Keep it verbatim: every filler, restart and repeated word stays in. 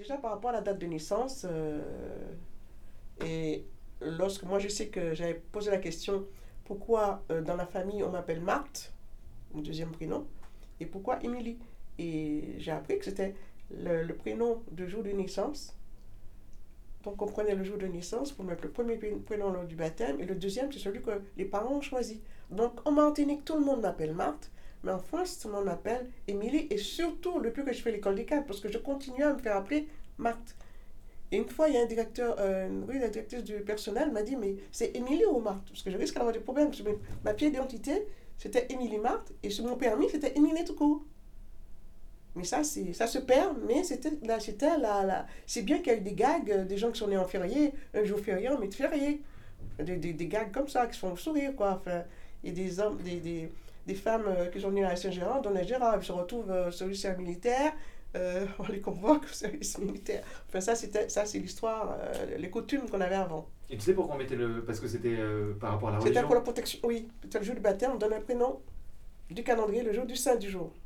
Déjà par rapport à la date de naissance, euh, et lorsque moi je sais que j'avais posé la question pourquoi euh, dans la famille on m'appelle Marthe, mon deuxième prénom, et pourquoi Émilie. Et j'ai appris que c'était le, le prénom de jour de naissance. Donc on prenait le jour de naissance pour mettre le premier prénom lors du baptême et le deuxième c'est celui que les parents ont choisi. Donc en Martinique tout le monde m'appelle Marthe, mais en France tout le monde m'appelle Émilie et surtout depuis que je fais l'école des cadres parce que je continue à me faire appeler Marthe. Et une fois il y a un directeur, euh, oui la directrice du personnel m'a dit mais c'est Émilie ou Marthe parce que je risque d'avoir des problèmes parce que ma pièce d'identité c'était Émilie Marthe et sur mon permis c'était Émilie tout court. Mais ça, c'est, ça se perd, mais c'était, là, c'était la, la... C'est bien qu'il y a eu des gags, euh, des gens qui sont nés en férié, un jour férié, on met de férié. Des, des, des gags comme ça, qui se font sourire, quoi. Enfin, il y a des hommes, des, des, des femmes euh, qui sont nées à Saint-Gérard, dans la Gérard, elles se retrouvent euh, au service militaire, euh, on les convoque au service militaire. Enfin, ça, c'était, ça c'est l'histoire, euh, les coutumes qu'on avait avant. Et tu sais pourquoi on mettait le... Parce que c'était euh, par rapport à la C'était religion. pour la protection, oui. C'était le jour du baptême, on donne un prénom du calendrier, le jour du saint du jour.